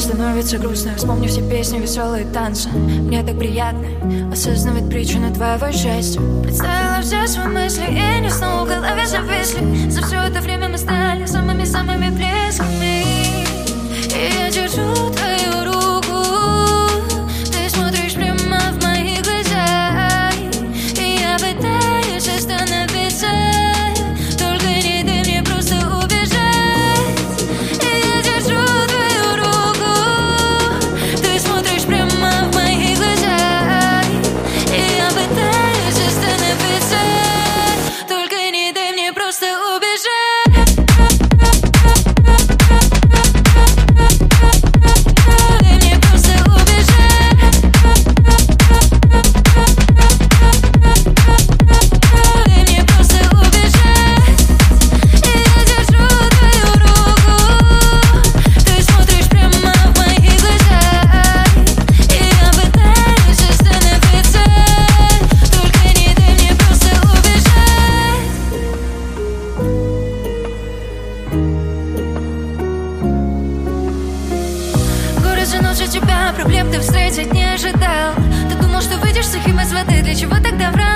становится грустно. Вспомни все песни, веселые танцы. Мне так приятно осознавать причину твоего счастья. Представила все свои мысли, и не снова в голове зависли. За все это время мы стали самыми-самыми близкими. И я держу твою руку, ты смотришь прямо в мои глаза, и я пытаюсь остановиться, только не дай мне просто убежать. И я держу твою руку, ты смотришь прямо в мои глаза, и я пытаюсь остановиться, только не дай мне просто убежать. Тебя проблем ты встретить не ожидал. Ты думал, что выйдешь сухим из воды. Для чего тогда врал?